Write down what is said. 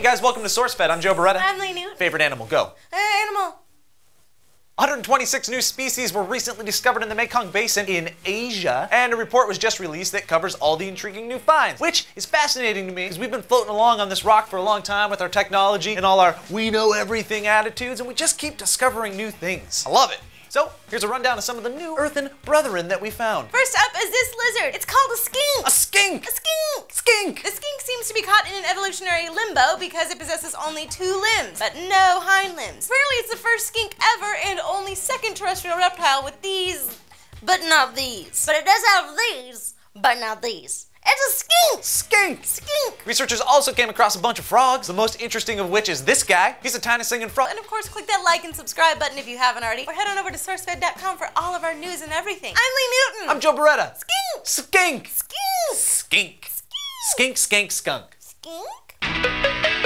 Hey guys, welcome to SourceFed. I'm Joe Beretta. I'm Lee Newton. Favorite animal, go. Animal. 126 new species were recently discovered in the Mekong Basin in Asia, and a report was just released that covers all the intriguing new finds, which is fascinating to me because we've been floating along on this rock for a long time with our technology and all our we know everything attitudes, and we just keep discovering new things. I love it. So, here's a rundown of some of the new earthen brethren that we found. First up is this lizard. It's called a skink. A skink! A skink! Skink! The skink seems to be caught in an evolutionary limbo because it possesses only 2 limbs, but no hind limbs. Apparently it's the first skink ever and only second terrestrial reptile with these, but not these. But it does have these, but not these. It's a skink! Skink! Skink! Researchers also came across a bunch of frogs, the most interesting of which is this guy. He's a tiny singing frog. And of course, click that like and subscribe button if you haven't already, or head on over to sourcefed.com for all of our news and everything. I'm Lee Newton! I'm Joe Beretta. Skink! Skink! Skink! Skink! Skink, skank, skunk. Skink?